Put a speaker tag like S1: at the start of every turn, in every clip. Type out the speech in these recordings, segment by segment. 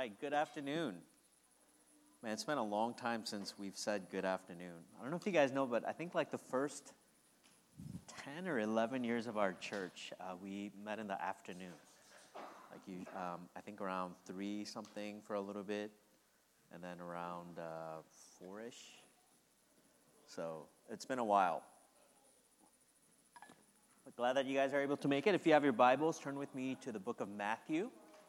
S1: right, good afternoon. Man, it's been a long time since we've said good afternoon. I don't know if you guys know, but I think like the first 10 or 11 years of our church, we met in the afternoon. I think around 3 something for a little bit, and then around 4-ish. So it's been a while. But glad that you guys are able to make it. If you have your Bibles, turn with me to the book of Matthew.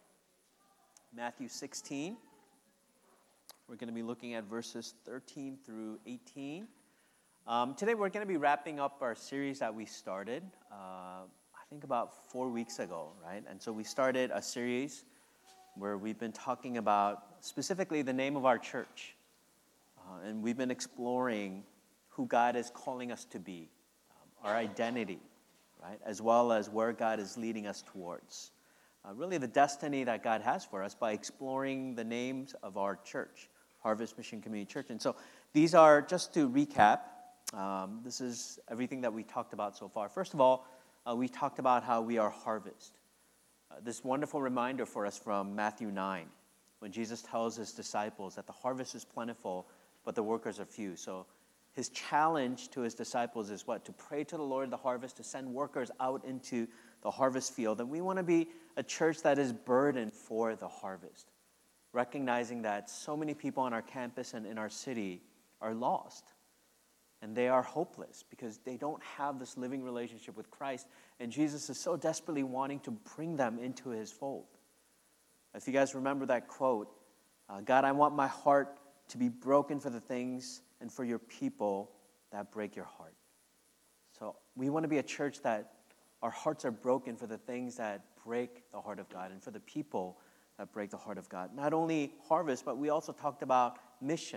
S1: Matthew 16. We're going to be looking at verses 13 through 18. Today we're going to be wrapping up our series that we started, I think about 4 weeks ago, right? And so we started a series where we've been talking about specifically the name of our church. And we've been exploring who God is calling us to be, our identity, right? As well as where God is leading us towards. Really the destiny that God has for us by exploring the names of our church, Harvest Mission Community Church. And so these are, just to recap, this is everything that we talked about so far. First of all, we talked about how we are harvest. This wonderful reminder for us from Matthew 9, when Jesus tells his disciples that the harvest is plentiful, but the workers are few. So his challenge to his disciples is what? To pray to the Lord of the harvest, to send workers out into the harvest field. And we want to be a church that is burdened for the harvest, recognizing that so many people on our campus and in our city are lost. And they are hopeless because they don't have this living relationship with Christ. And Jesus is so desperately wanting to bring them into his fold. If you guys remember that quote, God, I want my heart to be broken for the things and for your people that break your heart. So we want to be a church that our hearts are broken for the things that break the heart of God and for the people that break the heart of God. Not only harvest, but we also talked about mission.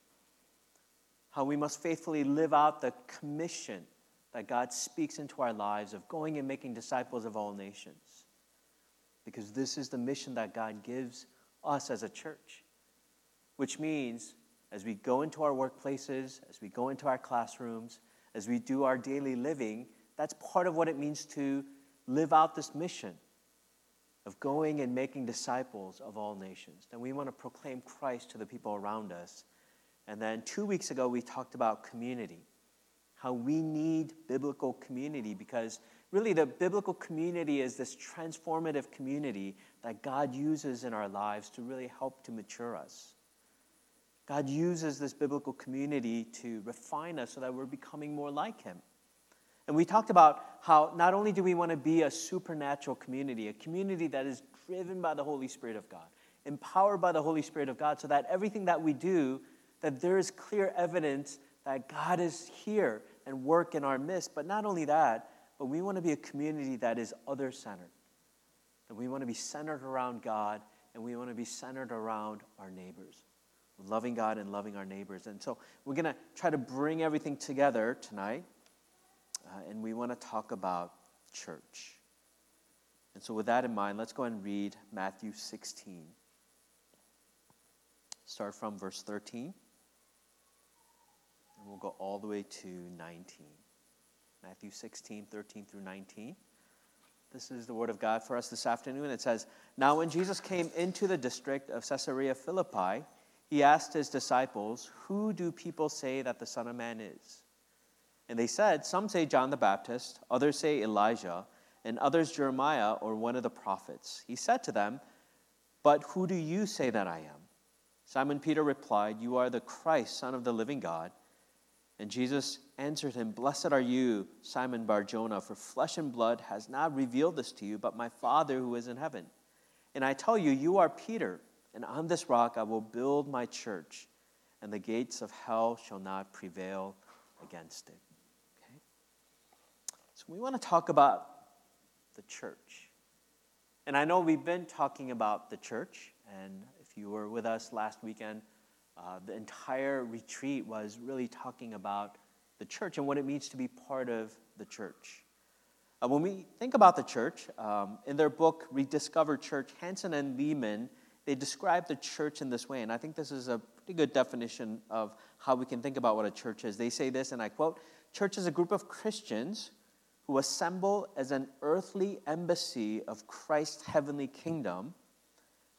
S1: How we must faithfully live out the commission that God speaks into our lives of going and making disciples of all nations. Because this is the mission that God gives us as a church. Which means as we go into our workplaces, as we go into our classrooms, as we do our daily living, that's part of what it means to live out this mission of going and making disciples of all nations. And we want to proclaim Christ to the people around us. And then 2 weeks ago, we talked about community, how we need biblical community because really the biblical community is this transformative community that God uses in our lives to really help to mature us. God uses this biblical community to refine us so that we're becoming more like him. And we talked about how not only do we want to be a supernatural community, a community that is driven by the Holy Spirit of God, empowered by the Holy Spirit of God, so that everything that we do, that there is clear evidence that God is here and work in our midst. But not only that, but we want to be a community that is other-centered. That we want to be centered around God, and we want to be centered around our neighbors. Loving God and loving our neighbors. And so we're going to try to bring everything together tonight. And we want to talk about church. And so with that in mind, let's go ahead and read Matthew 16. Start from verse 13. And we'll go all the way to 19. Matthew 16, 13 through 19. This is the word of God for us this afternoon. It says, Now when Jesus came into the district of Caesarea Philippi, he asked his disciples, Who do people say that the Son of Man is? And they said, Some say John the Baptist, others say Elijah, and others Jeremiah or one of the prophets. He said to them, But who do you say that I am? Simon Peter replied, You are the Christ, Son of the living God. And Jesus answered him, Blessed are you, Simon Bar-Jonah, for flesh and blood has not revealed this to you, but my Father who is in heaven. And I tell you, you are Peter, and on this rock I will build my church, and the gates of hell shall not prevail against it. Okay? So we want to talk about the church. And I know we've been talking about the church, and if you were with us last weekend, the entire retreat was really talking about the church and what it means to be part of the church. When we think about the church, in their book, Rediscover Church, Hansen and Lehman, they describe the church in this way, and I think this is a pretty good definition of how we can think about what a church is. They say this, and I quote, Church is a group of Christians who assemble as an earthly embassy of Christ's heavenly kingdom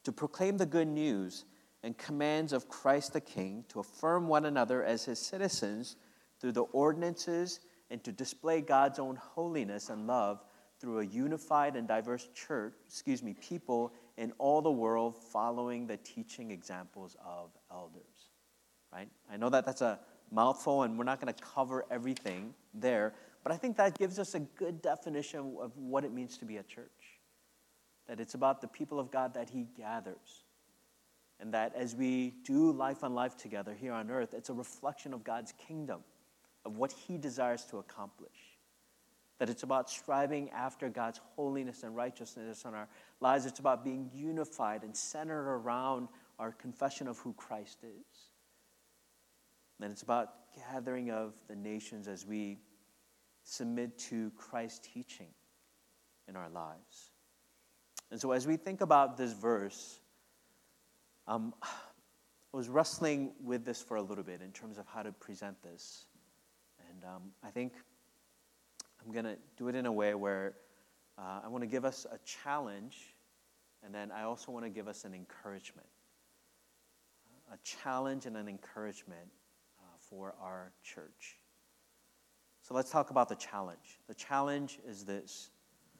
S1: to proclaim the good news and commands of Christ the King, to affirm one another as his citizens through the ordinances, and to display God's own holiness and love through a unified and diverse people in all the world, following the teaching examples of elders. Right? I know that that's a mouthful, and we're not going to cover everything there, but I think that gives us a good definition of what it means to be a church. That it's about the people of God that he gathers. And that as we do life on life together here on earth, it's a reflection of God's kingdom, of what he desires to accomplish. That it's about striving after God's holiness and righteousness in our lives. It's about being unified and centered around our confession of who Christ is. And it's about gathering of the nations as we submit to Christ's teaching in our lives. And so as we think about this verse, I was wrestling with this for a little bit in terms of how to present this. And I think I'm going to do it in a way where I want to give us a challenge, and then I also want to give us an encouragement. A challenge and an encouragement for our church. So let's talk about the challenge. The challenge is this.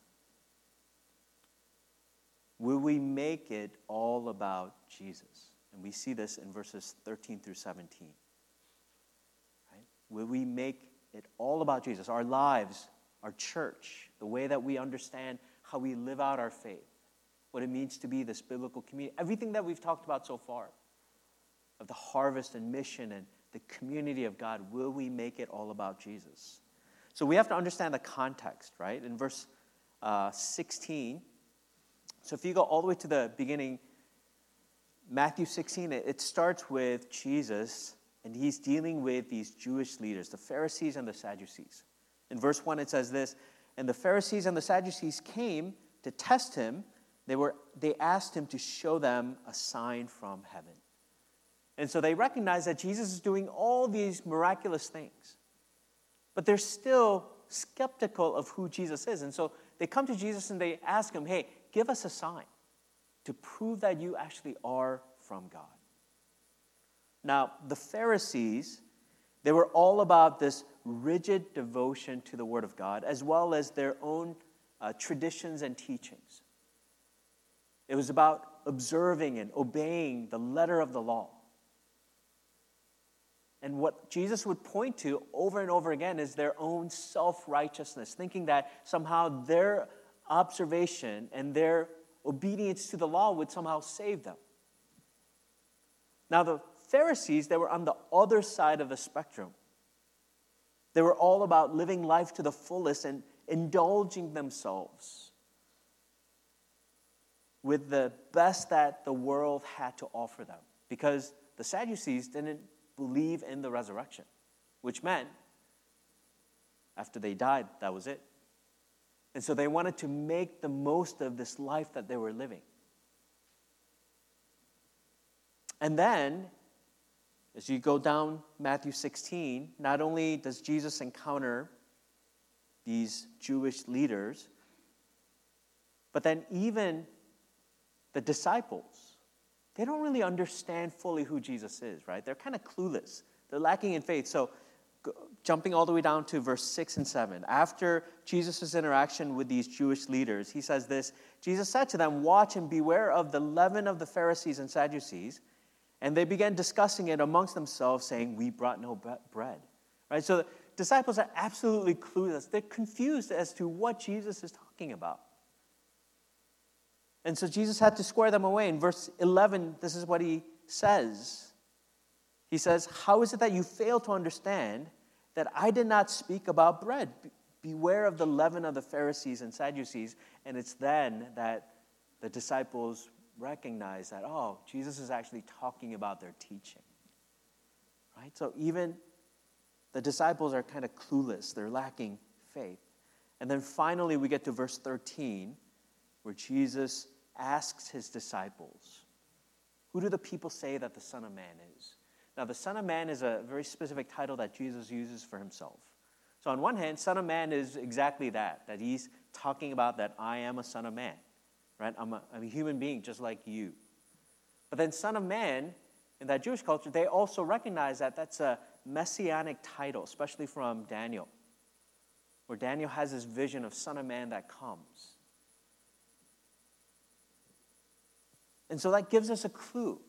S1: Will we make it all about Jesus? And we see this in verses 13 through 17. Right? Will we make it all about Jesus? Our lives, our church, the way that we understand how we live out our faith, what it means to be this biblical community, everything that we've talked about so far, of the harvest and mission and the community of God, will we make it all about Jesus? So we have to understand the context, right? In verse 16, so if you go all the way to the beginning, Matthew 16, it starts with Jesus, and he's dealing with these Jewish leaders, the Pharisees and the Sadducees. In verse 1, it says this, and the Pharisees and the Sadducees came to test him. They asked him to show them a sign from heaven. And so they recognize that Jesus is doing all these miraculous things. But they're still skeptical of who Jesus is. And so they come to Jesus and they ask him, hey, give us a sign to prove that you actually are from God. Now, the Pharisees, they were all about this rigid devotion to the Word of God, as well as their own traditions and teachings. It was about observing and obeying the letter of the law. And what Jesus would point to over and over again is their own self-righteousness, thinking that somehow their observation and their obedience to the law would somehow save them. Now, the Pharisees, they were on the other side of the spectrum. They were all about living life to the fullest and indulging themselves with the best that the world had to offer them. Because the Sadducees didn't believe in the resurrection, which meant after they died, that was it. And so they wanted to make the most of this life that they were living. And then, as you go down Matthew 16, not only does Jesus encounter these Jewish leaders, but then even the disciples, they don't really understand fully who Jesus is, right? They're kind of clueless. They're lacking in faith. So jumping all the way down to verse 6 and 7, after Jesus' interaction with these Jewish leaders, he says this, Jesus said to them, watch and beware of the leaven of the Pharisees and Sadducees. And they began discussing it amongst themselves, saying, we brought no bread. Right? So the disciples are absolutely clueless. They're confused as to what Jesus is talking about. And so Jesus had to square them away. In verse 11, this is what he says. He says, how is it that you fail to understand that I did not speak about bread? Beware of the leaven of the Pharisees and Sadducees. And it's then that the disciples recognize that, oh, Jesus is actually talking about their teaching. Right? So even the disciples are kind of clueless. They're lacking faith. And then finally we get to verse 13, where Jesus asks his disciples, who do the people say that the Son of Man is? Now, the Son of Man is a very specific title that Jesus uses for himself. So on one hand, Son of Man is exactly that he's talking about that I am a Son of Man, right? I'm a human being just like you. But then Son of Man, in that Jewish culture, they also recognize that that's a messianic title, especially from Daniel, where Daniel has this vision of Son of Man that comes. And so that gives us a clue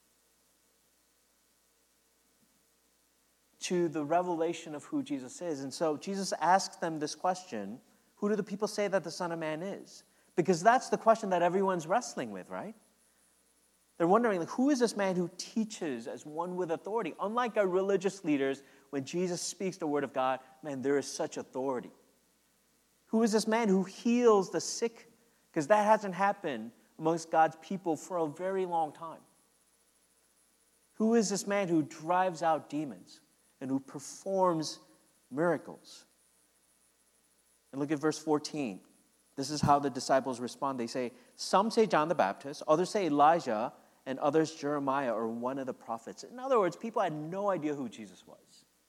S1: to the revelation of who Jesus is. And so Jesus asks them this question, who do the people say that the Son of Man is? Because that's the question that everyone's wrestling with, right? They're wondering, like, who is this man who teaches as one with authority? Unlike our religious leaders, when Jesus speaks the word of God, man, there is such authority. Who is this man who heals the sick? Because that hasn't happened amongst God's people for a very long time. Who is this man who drives out demons and who performs miracles? And look at verse 14. This is how the disciples respond. They say, some say John the Baptist, others say Elijah, and others Jeremiah or one of the prophets. In other words, people had no idea who Jesus was.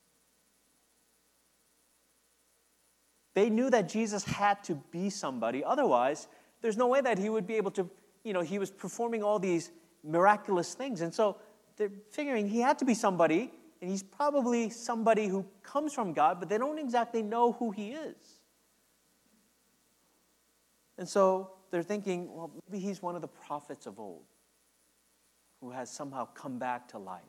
S1: They knew that Jesus had to be somebody. Otherwise, there's no way that he would be able to, he was performing all these miraculous things. And so they're figuring he had to be somebody, and he's probably somebody who comes from God, but they don't exactly know who he is. And so they're thinking, well, maybe he's one of the prophets of old who has somehow come back to life.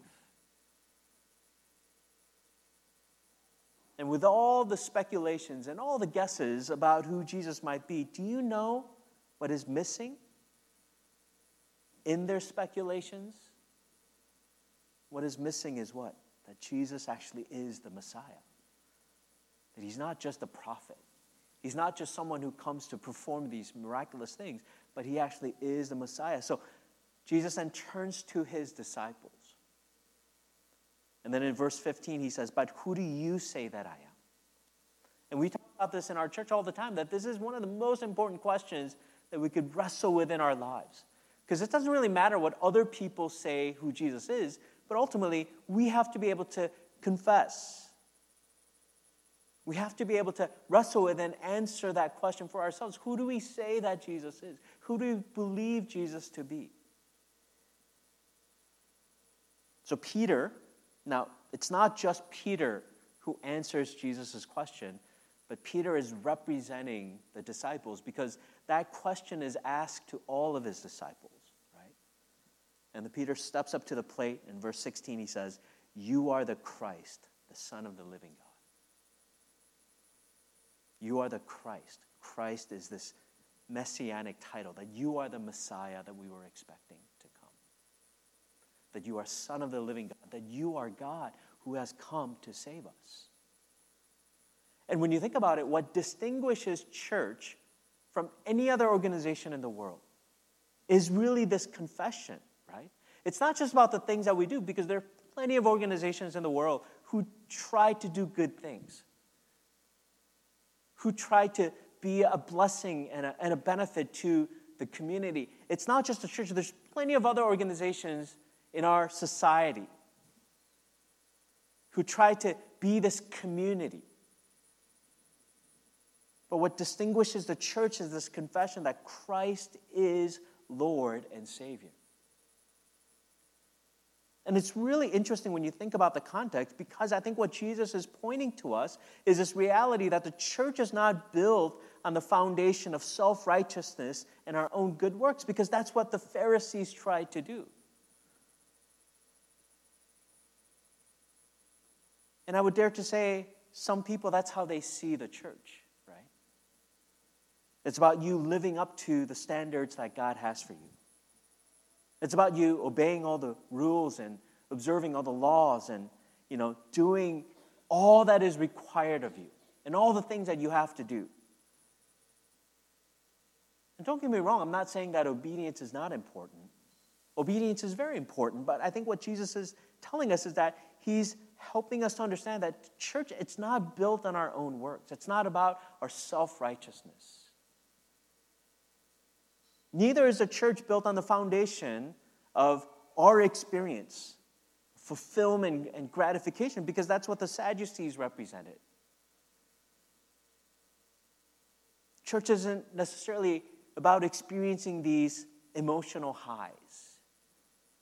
S1: And with all the speculations and all the guesses about who Jesus might be, do you know what is missing in their speculations? What is missing is what? That Jesus actually is the Messiah. That he's not just a prophet. He's not just someone who comes to perform these miraculous things, but he actually is the Messiah. So Jesus then turns to his disciples. And then in verse 15, he says, but who do you say that I am? And we talk about this in our church all the time, that this is one of the most important questions that we could wrestle with in our lives. Because it doesn't really matter what other people say who Jesus is, but ultimately, we have to be able to confess. We have to be able to wrestle with and answer that question for ourselves. Who do we say that Jesus is? Who do we believe Jesus to be? So Peter, now it's not just Peter who answers Jesus' question, but Peter is representing the disciples because that question is asked to all of his disciples, right? And the Peter steps up to the plate. In verse 16, he says, you are the Christ, the Son of the living God. You are the Christ. Christ is this messianic title, that you are the Messiah that we were expecting to come. That you are Son of the living God, that you are God who has come to save us. And when you think about it, what distinguishes church from any other organization in the world is really this confession, right? It's not just about the things that we do, because there are plenty of organizations in the world who try to do good things, who try to be a blessing and a benefit to the community. It's not just the church. There's plenty of other organizations in our society who try to be this community. But what distinguishes the church is this confession that Christ is Lord and Savior. And it's really interesting when you think about the context, because I think what Jesus is pointing to us is this reality that the church is not built on the foundation of self-righteousness and our own good works, because that's what the Pharisees tried to do. And I would dare to say, some people, that's how they see the church, right? It's about you living up to the standards that God has for you. It's about you obeying all the rules and observing all the laws and, doing all that is required of you and all the things that you have to do. And don't get me wrong, I'm not saying that obedience is not important. Obedience is very important, but I think what Jesus is telling us is that he's helping us to understand that church, it's not built on our own works. It's not about our self-righteousness. Neither is a church built on the foundation of our experience, fulfillment and gratification, because that's what the Sadducees represented. Church isn't necessarily about experiencing these emotional highs.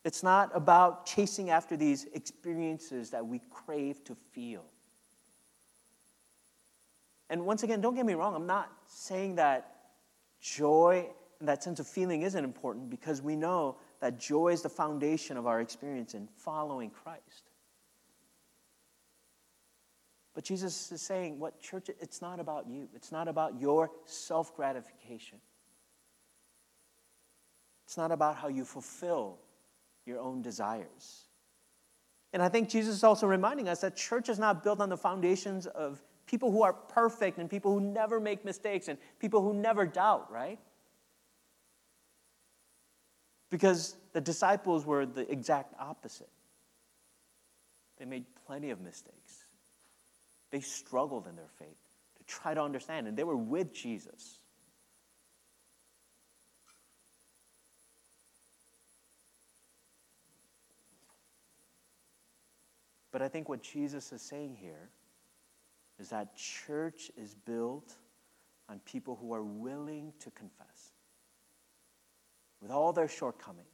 S1: It's not about chasing after these experiences that we crave to feel. And once again, don't get me wrong, I'm not saying that joy and that sense of feeling isn't important, because we know that joy is the foundation of our experience in following Christ. But Jesus is saying, what church, it's not about you. It's not about your self-gratification. It's not about how you fulfill your own desires. And I think Jesus is also reminding us that church is not built on the foundations of people who are perfect and people who never make mistakes and people who never doubt, right? Because the disciples were the exact opposite. They made plenty of mistakes. They struggled in their faith to try to understand, and they were with Jesus. But I think what Jesus is saying here is that church is built on people who are willing to confess, with all their shortcomings,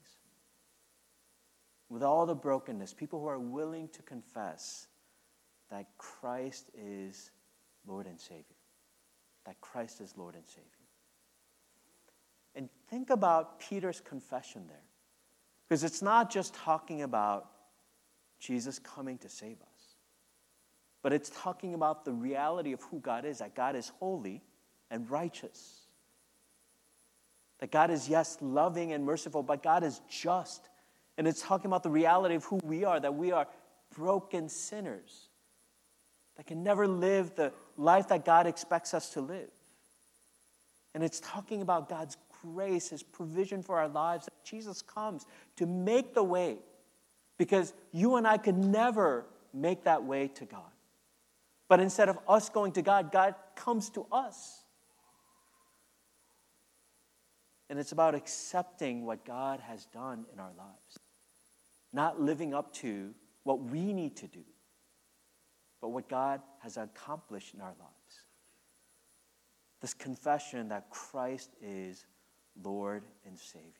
S1: with all the brokenness, people who are willing to confess that Christ is Lord and Savior. That Christ is Lord and Savior. And think about Peter's confession there. Because it's not just talking about Jesus coming to save us, but it's talking about the reality of who God is, that God is holy and righteous. That God is, yes, loving and merciful, but God is just. And it's talking about the reality of who we are, that we are broken sinners that can never live the life that God expects us to live. And it's talking about God's grace, His provision for our lives, that Jesus comes to make the way, because you and I could never make that way to God. But instead of us going to God, God comes to us. And it's about accepting what God has done in our lives. Not living up to what we need to do, but what God has accomplished in our lives. This confession that Christ is Lord and Savior.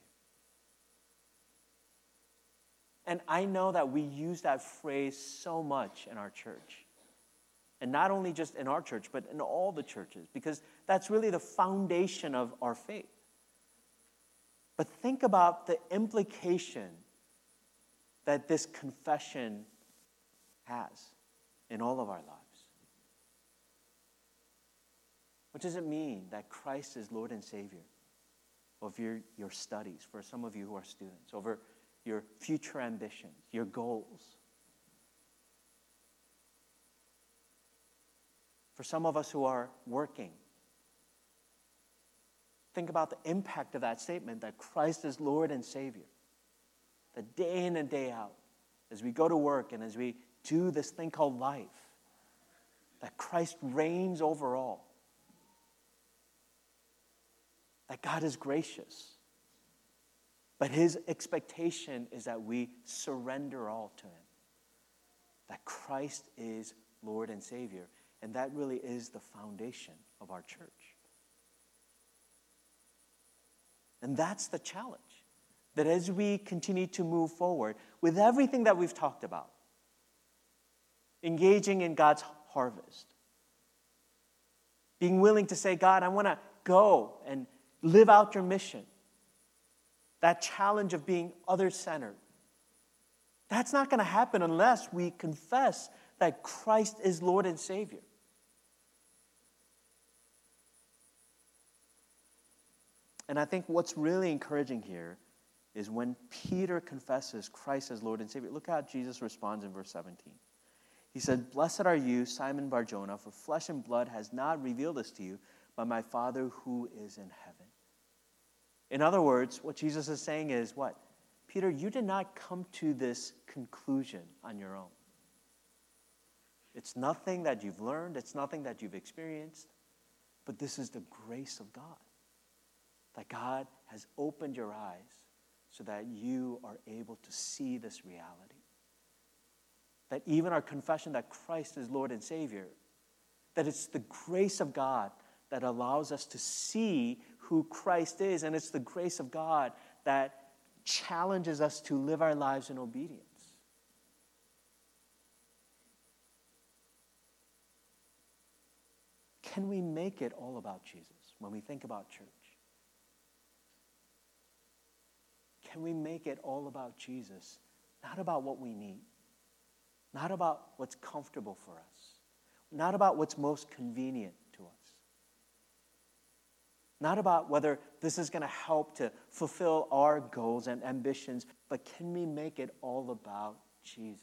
S1: And I know that we use that phrase so much in our church. And not only just in our church, but in all the churches, because that's really the foundation of our faith. But think about the implication that this confession has in all of our lives. What does it mean that Christ is Lord and Savior of your studies, for some of you who are students, over your future ambitions, your goals? For some of us who are working, think about the impact of that statement, that Christ is Lord and Savior. That day in and day out, as we go to work and as we do this thing called life, that Christ reigns over all. That God is gracious. But His expectation is that we surrender all to Him. That Christ is Lord and Savior. And that really is the foundation of our church. And that's the challenge. That as we continue to move forward with everything that we've talked about, engaging in God's harvest, being willing to say, God, I want to go and live out your mission. That challenge of being other-centered. That's not going to happen unless we confess that Christ is Lord and Savior. And I think what's really encouraging here is when Peter confesses Christ as Lord and Savior. Look how Jesus responds in verse 17. He said, "Blessed are you, Simon Bar-Jonah, for flesh and blood has not revealed this to you, but my Father who is in heaven." In other words, what Jesus is saying is what? Peter, you did not come to this conclusion on your own. It's nothing that you've learned. It's nothing that you've experienced. But this is the grace of God. That God has opened your eyes so that you are able to see this reality. That even our confession that Christ is Lord and Savior, that it's the grace of God that allows us to see who Christ is, and it's the grace of God that challenges us to live our lives in obedience. Can we make it all about Jesus when we think about church? Can we make it all about Jesus? Not about what we need. Not about what's comfortable for us. Not about what's most convenient to us. Not about whether this is going to help to fulfill our goals and ambitions, but can we make it all about Jesus?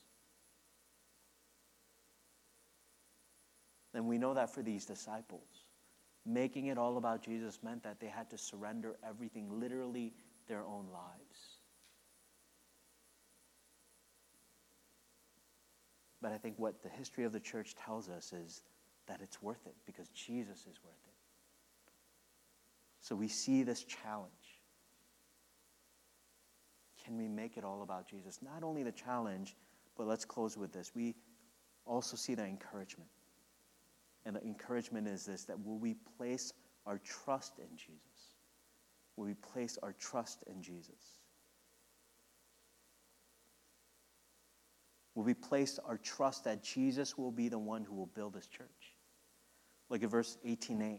S1: And we know that for these disciples, making it all about Jesus meant that they had to surrender everything, literally their own lives. But I think what the history of the church tells us is that it's worth it because Jesus is worth it. So we see this challenge. Can we make it all about Jesus? Not only the challenge, but let's close with this. We also see the encouragement. And the encouragement is this, that will we place our trust in Jesus? Will we place our trust in Jesus? Will we place our trust that Jesus will be the one who will build his church? Look at verse 18a.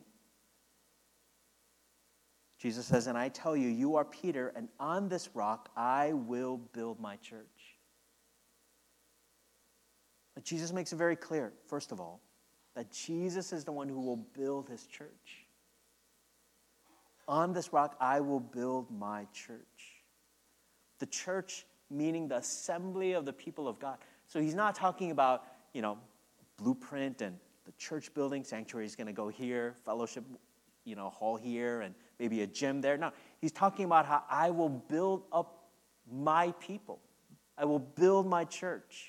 S1: Jesus says, and I tell you, you are Peter, and on this rock I will build my church. But Jesus makes it very clear, first of all, that Jesus is the one who will build his church. On this rock, I will build my church. The church meaning the assembly of the people of God. So he's not talking about, blueprint and the church building, sanctuary is going to go here, fellowship, hall here, and maybe a gym there. No, he's talking about how I will build up my people. I will build my church.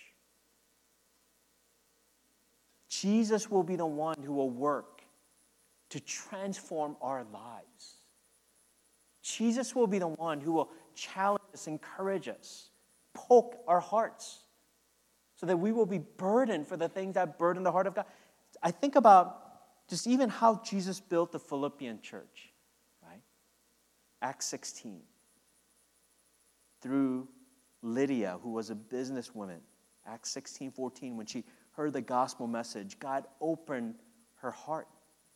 S1: Jesus will be the one who will work to transform our lives. Jesus will be the one who will challenge us, encourage us, poke our hearts so that we will be burdened for the things that burden the heart of God. I think about just even how Jesus built the Philippian church, right? Acts 16. Through Lydia, who was a businesswoman. Acts 16:14, when she heard the gospel message, God opened her heart.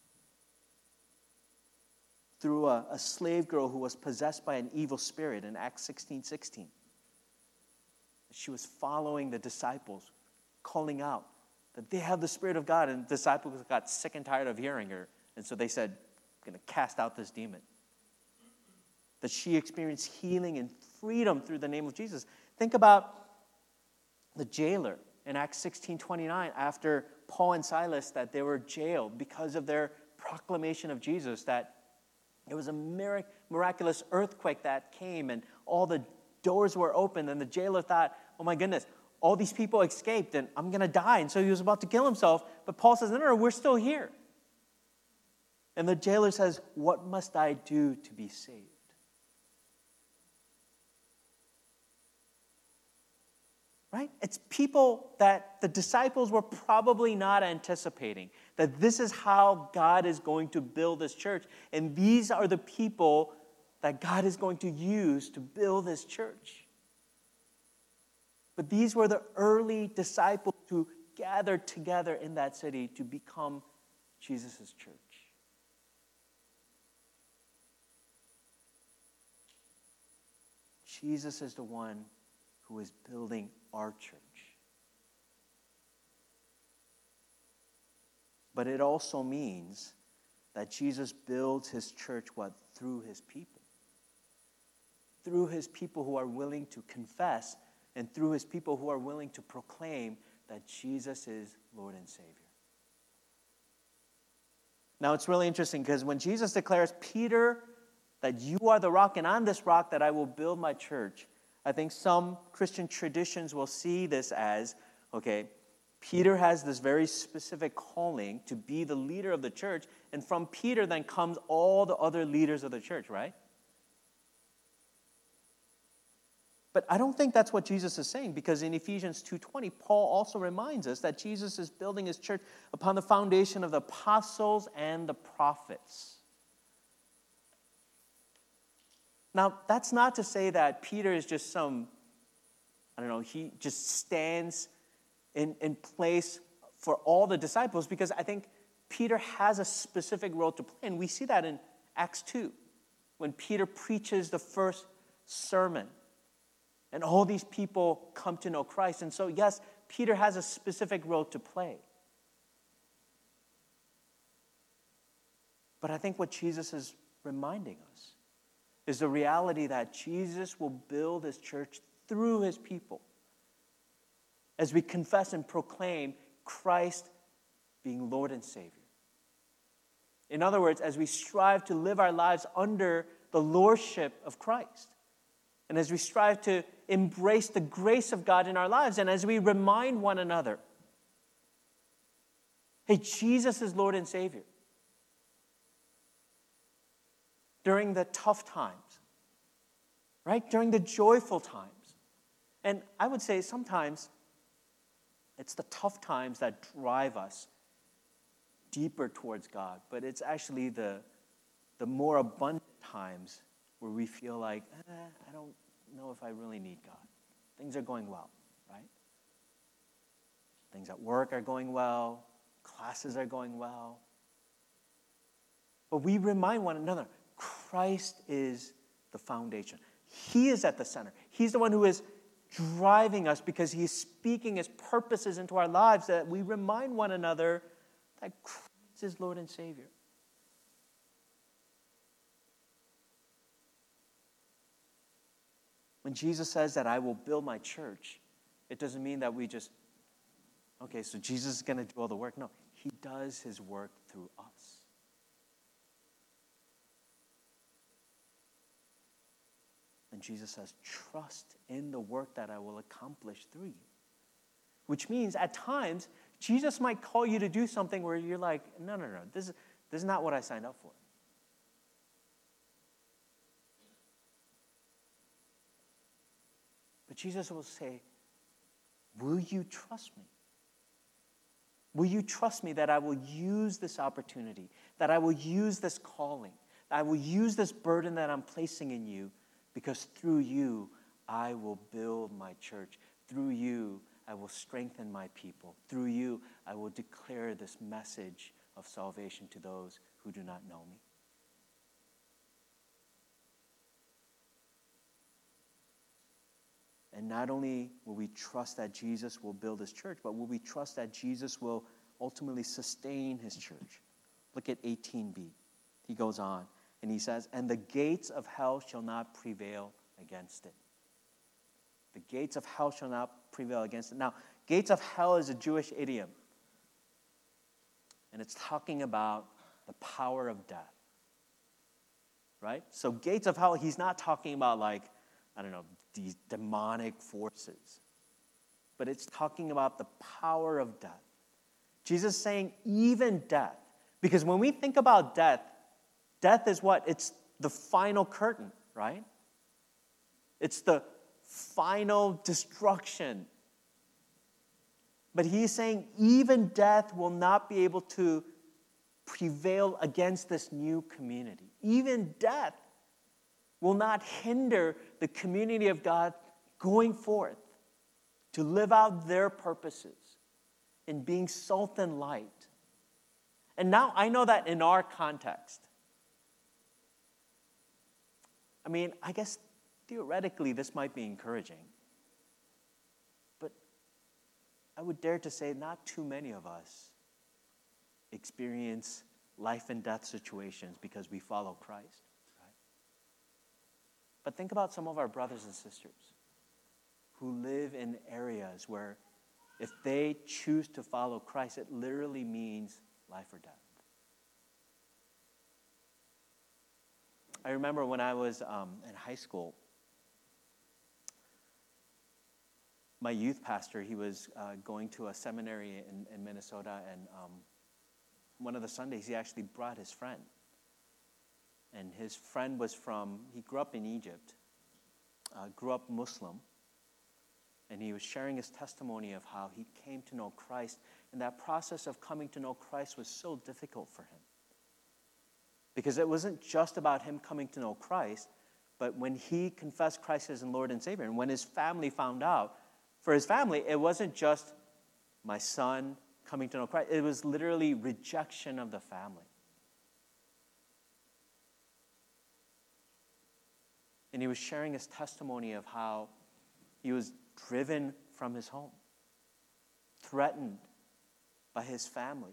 S1: Through a slave girl who was possessed by an evil spirit in Acts 16:16. She was following the disciples, calling out that they have the Spirit of God, and the disciples got sick and tired of hearing her. And so they said, I'm going to cast out this demon. That she experienced healing and freedom through the name of Jesus. Think about the jailer in Acts 16:29, after Paul and Silas, that they were jailed because of their proclamation of Jesus, that there was a miraculous earthquake that came and all the doors were open, and the jailer thought, oh my goodness, all these people escaped and I'm going to die. And so he was about to kill himself, but Paul says, no, we're still here. And the jailer says, what must I do to be saved? Right? It's people that the disciples were probably not anticipating, that this is how God is going to build this church. And these are the people that God is going to use to build this church. But these were the early disciples who gathered together in that city to become Jesus' church. Jesus is the one who is building our church. But it also means that Jesus builds his church, through his people. Through his people who are willing to confess, and through his people who are willing to proclaim that Jesus is Lord and Savior. Now it's really interesting because when Jesus declares, Peter, that you are the rock, and on this rock that I will build my church, I think some Christian traditions will see this as, Peter has this very specific calling to be the leader of the church, and from Peter then comes all the other leaders of the church, right? But I don't think that's what Jesus is saying, because in Ephesians 2:20, Paul also reminds us that Jesus is building his church upon the foundation of the apostles and the prophets. Now, that's not to say that Peter is just he just stands in place for all the disciples, because I think Peter has a specific role to play. And we see that in Acts 2, when Peter preaches the first sermon. And all these people come to know Christ. And so, yes, Peter has a specific role to play. But I think what Jesus is reminding us is the reality that Jesus will build his church through his people, as we confess and proclaim Christ being Lord and Savior. In other words, as we strive to live our lives under the lordship of Christ, and as we strive to embrace the grace of God in our lives, and as we remind one another, hey, Jesus is Lord and Savior. During the tough times, right? During the joyful times. And I would say sometimes it's the tough times that drive us deeper towards God, but it's actually the more abundant times where we feel like, I don't know if I really need God. Things are going well, right? Things at work are going well. Classes are going well. But we remind one another, Christ is the foundation. He is at the center. He's the one who is driving us, because he is speaking his purposes into our lives, that we remind one another that Christ is Lord and Savior. When Jesus says that I will build my church, it doesn't mean that we just, okay, so Jesus is going to do all the work. No, he does his work through us. And Jesus says, trust in the work that I will accomplish through you. Which means at times, Jesus might call you to do something where you're like, no, this is not what I signed up for. But Jesus will say, will you trust me? Will you trust me that I will use this opportunity, that I will use this calling, that I will use this burden that I'm placing in you, because through you, I will build my church. Through you, I will strengthen my people. Through you, I will declare this message of salvation to those who do not know me. And not only will we trust that Jesus will build his church, but will we trust that Jesus will ultimately sustain his church. Look at 18b. He goes on. And he says, and the gates of hell shall not prevail against it. The gates of hell shall not prevail against it. Now, gates of hell is a Jewish idiom. And it's talking about the power of death. Right? So gates of hell, he's not talking about these demonic forces. But it's talking about the power of death. Jesus is saying even death. Because when we think about death, death is what? It's the final curtain, right? It's the final destruction. But he's saying even death will not be able to prevail against this new community. Even death will not hinder the community of God going forth to live out their purposes in being salt and light. And now I know that in our context, I guess theoretically this might be encouraging. But I would dare to say not too many of us experience life and death situations because we follow Christ. Right? But think about some of our brothers and sisters who live in areas where if they choose to follow Christ, it literally means life or death. I remember when I was in high school, my youth pastor, he was going to a seminary in Minnesota, and one of the Sundays he actually brought his friend. And his friend he grew up in Egypt, grew up Muslim, and he was sharing his testimony of how he came to know Christ, and that process of coming to know Christ was so difficult for him. Because it wasn't just about him coming to know Christ, But when he confessed Christ as Lord and Savior, and when his family found out, for his family, it wasn't just my son coming to know Christ. It was literally rejection of the family. And he was sharing his testimony of how he was driven from his home, threatened by his family.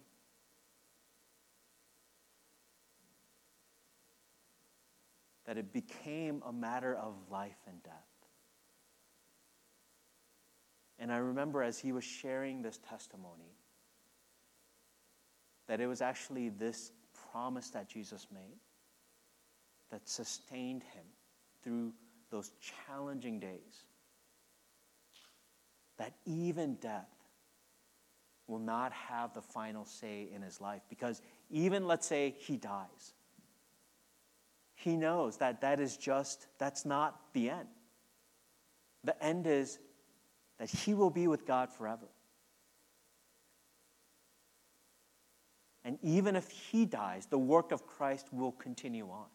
S1: That it became a matter of life and death. And I remember as he was sharing this testimony, that it was actually this promise that Jesus made that sustained him through those challenging days. That even death will not have the final say in his life. Because even, let's say, he dies, he knows that that's not the end. The end is that he will be with God forever. And even if he dies, the work of Christ will continue on.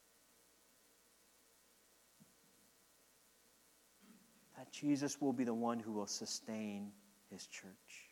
S1: That Jesus will be the one who will sustain his church.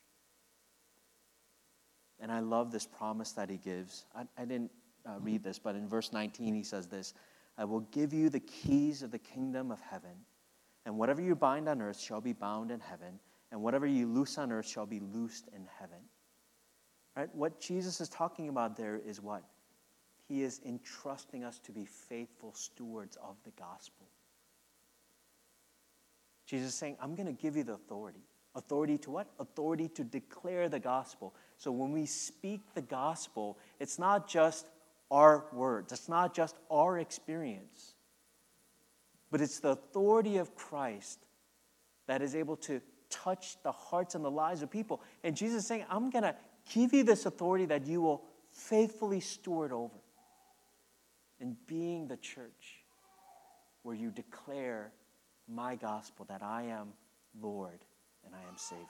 S1: And I love this promise that he gives. I didn't read this, but in verse 19 he says this, I will give you the keys of the kingdom of heaven, and whatever you bind on earth shall be bound in heaven, and whatever you loose on earth shall be loosed in heaven. Right? What Jesus is talking about there is what? He is entrusting us to be faithful stewards of the gospel. Jesus is saying, I'm going to give you the authority. Authority to what? Authority to declare the gospel. So when we speak the gospel, it's not just our words. It's not just our experience. But it's the authority of Christ that is able to touch the hearts and the lives of people. And Jesus is saying, I'm going to give you this authority that you will faithfully steward over. In being the church where you declare my gospel, that I am Lord and I am Savior.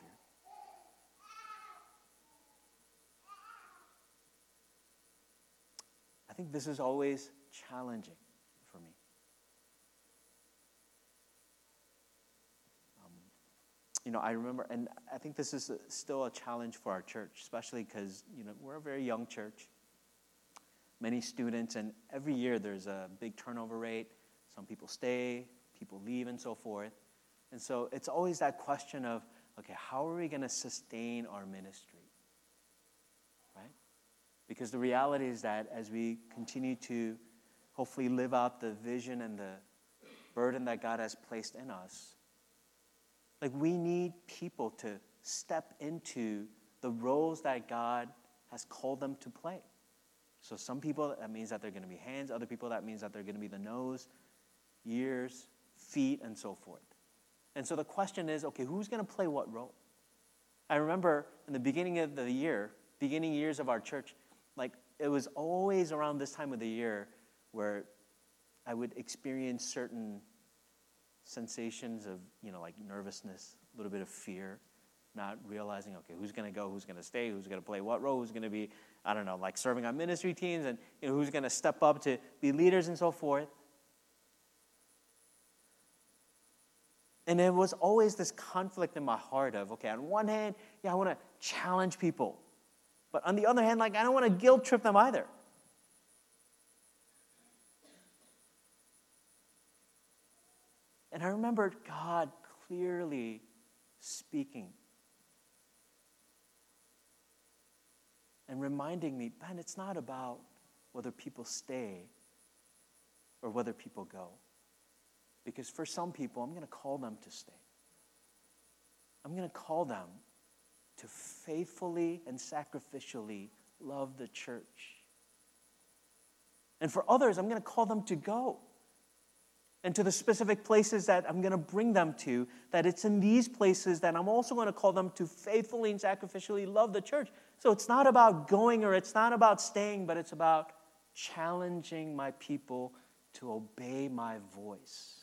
S1: I think this is always challenging for me. I remember, and I think this is still a challenge for our church, especially because, we're a very young church. Many students, and every year there's a big turnover rate. Some people stay, people leave, and so forth. And so it's always that question of, okay, how are we going to sustain our ministry? Right? Because the reality is that as we continue to hopefully live out the vision and the burden that God has placed in us, we need people to step into the roles that God has called them to play. So some people, that means that they're going to be hands. Other people, that means that they're going to be the nose, ears, feet, and so forth. And so the question is, okay, who's going to play what role? I remember in the beginning of the year, beginning years of our church, it was always around this time of the year where I would experience certain sensations of, nervousness, a little bit of fear, not realizing, okay, who's going to go, who's going to stay, who's going to play what role, who's going to be, serving on ministry teams, and who's going to step up to be leaders and so forth. And there was always this conflict in my heart of, okay, on one hand, I want to challenge people. But on the other hand, I don't want to guilt trip them either. And I remember God clearly speaking and reminding me, Ben, it's not about whether people stay or whether people go. Because for some people, I'm going to call them to stay. I'm going to call them to faithfully and sacrificially love the church. And for others, I'm going to call them to go. And to the specific places that I'm going to bring them to, that it's in these places that I'm also going to call them to faithfully and sacrificially love the church. So it's not about going or it's not about staying, but it's about challenging my people to obey my voice.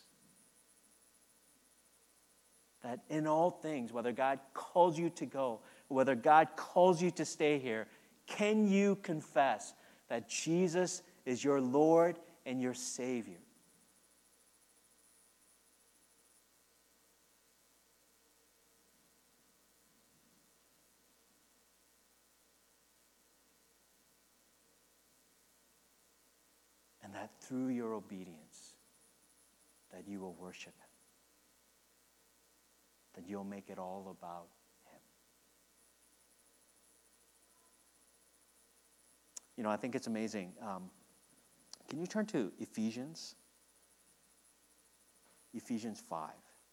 S1: That in all things, whether God calls you to go, or whether God calls you to stay here, can you confess that Jesus is your Lord and your Savior? that through your obedience, that you will worship him, that you'll make it all about him. You know, I think it's amazing. Can you turn to Ephesians? Ephesians 5.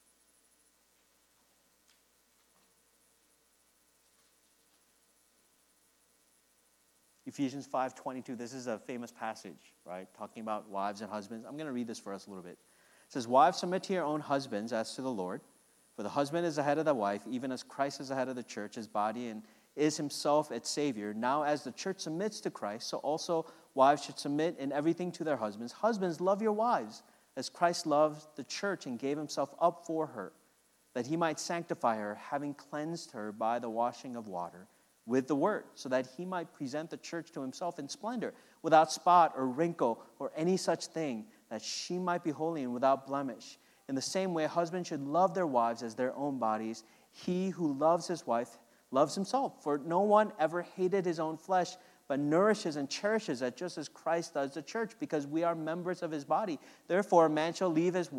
S1: Ephesians 5:22. This is a famous passage, right? Talking about wives and husbands. I'm going to read this for us a little bit. It says, "Wives, submit to your own husbands as to the Lord. For the husband is the head of the wife, even as Christ is the head of the church, his body, and is himself its Savior. Now as the church submits to Christ, so also wives should submit in everything to their husbands. Husbands, love your wives, as Christ loved the church and gave himself up for her, that he might sanctify her, having cleansed her by the washing of water with the word, so that he might present the church to himself in splendor, without spot or wrinkle or any such thing, that she might be holy and without blemish. In the same way, husbands should love their wives as their own bodies. He who loves his wife loves himself. For no one ever hated his own flesh, but nourishes and cherishes it, just as Christ does the church, because we are members of his body. Therefore, man shall leave his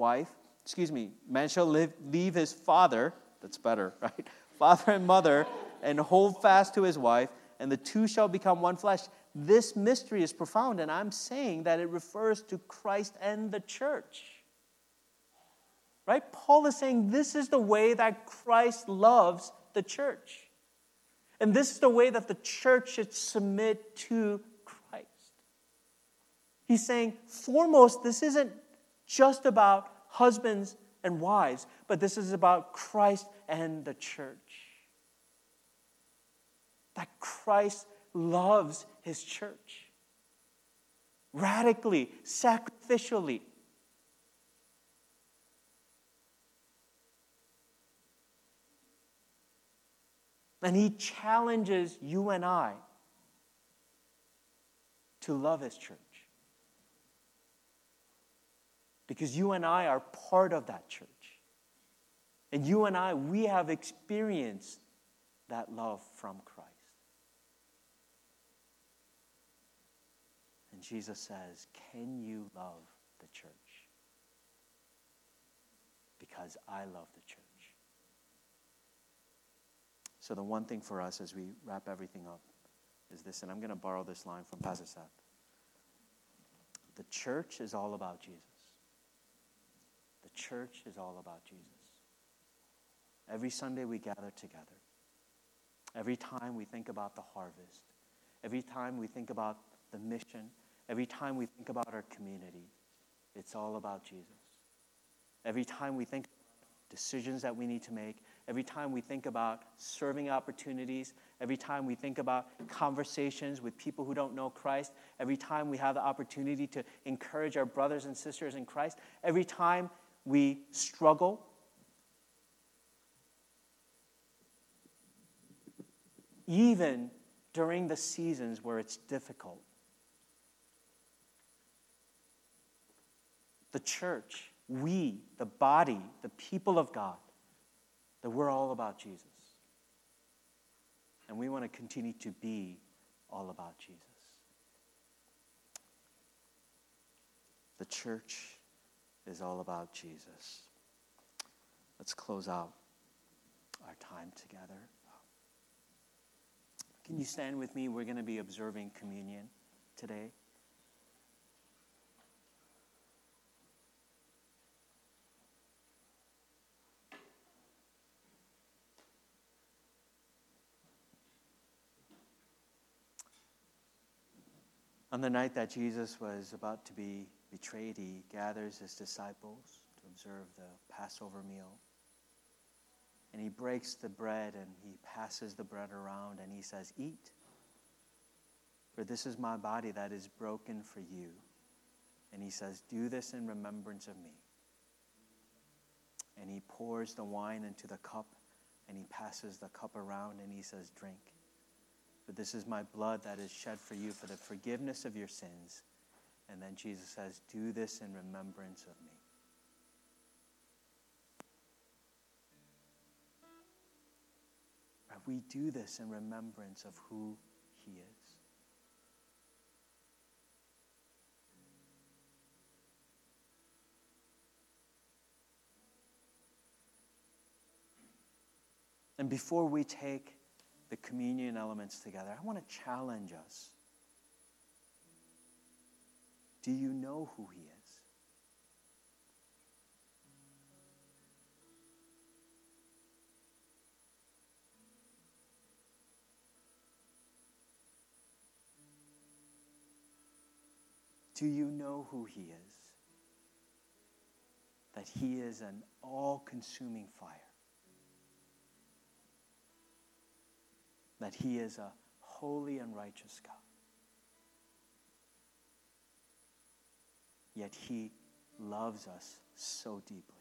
S1: father, that's better, right? Father and mother, and hold fast to his wife, and the two shall become one flesh. This mystery is profound, and I'm saying that it refers to Christ and the church. Right? Paul is saying this is the way that Christ loves the church. And this is the way that the church should submit to Christ. He's saying, foremost, this isn't just about husbands and wives, but this is about Christ and the church. That Christ loves his church radically, sacrificially. And he challenges you and I to love his church. Because you and I are part of that church. And you and I, we have experienced that love from Christ. And Jesus says, can you love the church? Because I love the church. So the one thing for us as we wrap everything up is this, and I'm going to borrow this line from Pastor Seth. The church is all about Jesus. The church is all about Jesus. Every Sunday we gather together. Every time we think about the harvest. Every time we think about the mission. Every time we think about our community. It's all about Jesus. Every time we think decisions that we need to make, every time we think about serving opportunities, every time we think about conversations with people who don't know Christ, every time we have the opportunity to encourage our brothers and sisters in Christ, every time we struggle, even during the seasons where it's difficult, the church, we, the body, the people of God, that we're all about Jesus. And we want to continue to be all about Jesus. The church is all about Jesus. Let's close out our time together. Can you stand with me? We're going to be observing communion today. On the night that Jesus was about to be betrayed, he gathers his disciples to observe the Passover meal. And he breaks the bread and he passes the bread around and he says, "Eat, for this is my body that is broken for you." And he says, "Do this in remembrance of me." And he pours the wine into the cup and he passes the cup around and he says, "Drink. For this is my blood that is shed for you for the forgiveness of your sins." And then Jesus says, "Do this in remembrance of me." We do this in remembrance of who he is. And before we take the communion elements together, I want to challenge us. Do you know who he is? Do you know who he is? That he is an all-consuming fire. That he is a holy and righteous God. Yet he loves us so deeply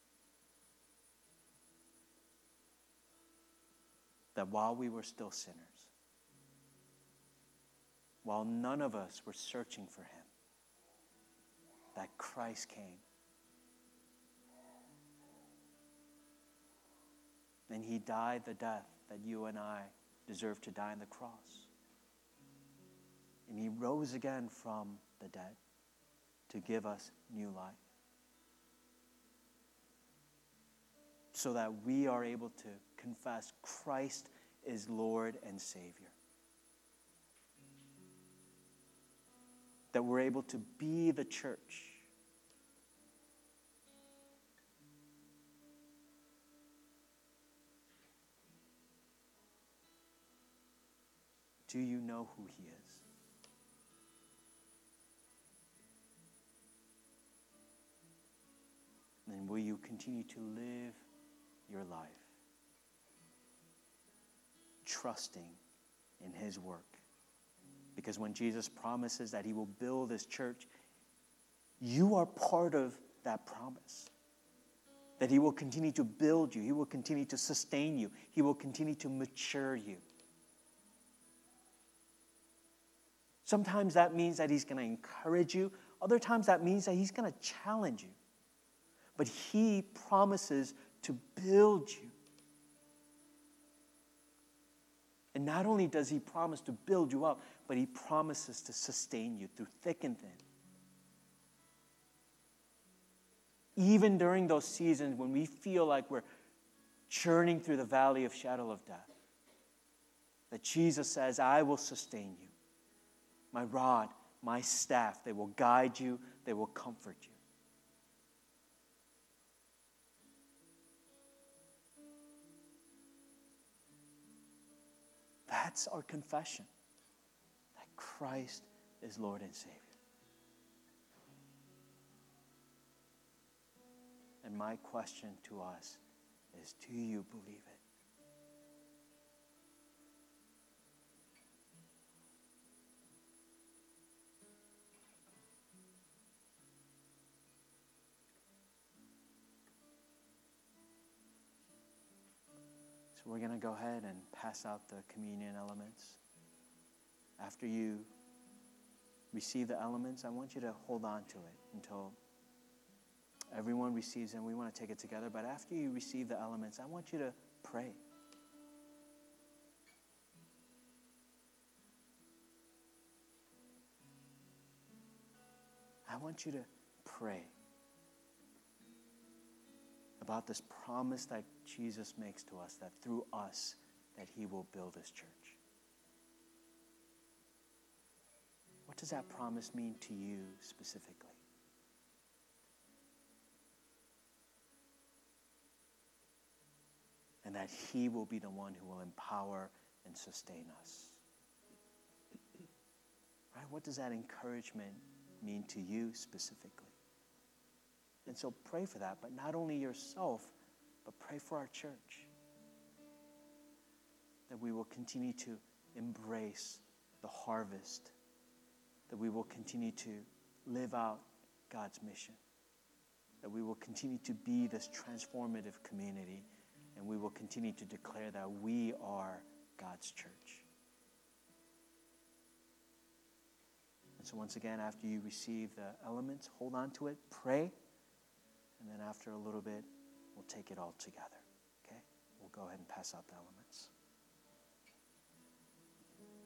S1: that while we were still sinners, while none of us were searching for him, that Christ came. And he died the death that you and I deserve to die on the cross. And he rose again from the dead to give us new life. So that we are able to confess Christ is Lord and Savior. That we're able to be the church. Do you know who he is? And will you continue to live your life trusting in his work? Because when Jesus promises that he will build his church, you are part of that promise. That he will continue to build you. He will continue to sustain you. He will continue to mature you. Sometimes that means that he's going to encourage you. Other times that means that he's going to challenge you. But he promises to build you. And not only does he promise to build you up, but he promises to sustain you through thick and thin. Even during those seasons when we feel like we're churning through the valley of shadow of death, that Jesus says, I will sustain you. My rod, my staff, they will guide you, they will comfort you. That's our confession, that Christ is Lord and Savior. And my question to us is, do you believe it? So we're going to go ahead and pass out the communion elements. After you receive the elements, I want you to hold on to it until everyone receives them. We want to take it together. But after you receive the elements, I want you to pray. I want you to pray about this promise that Jesus makes to us, that through us, that he will build his church. What does that promise mean to you specifically? And that he will be the one who will empower and sustain us. Right? What does that encouragement mean to you specifically? And so pray for that, but not only yourself, but pray for our church. That we will continue to embrace the harvest. That we will continue to live out God's mission. That we will continue to be this transformative community. And we will continue to declare that we are God's church. And so once again, after you receive the elements, hold on to it, pray. And then after a little bit, we'll take it all together. Okay? We'll go ahead and pass out the elements.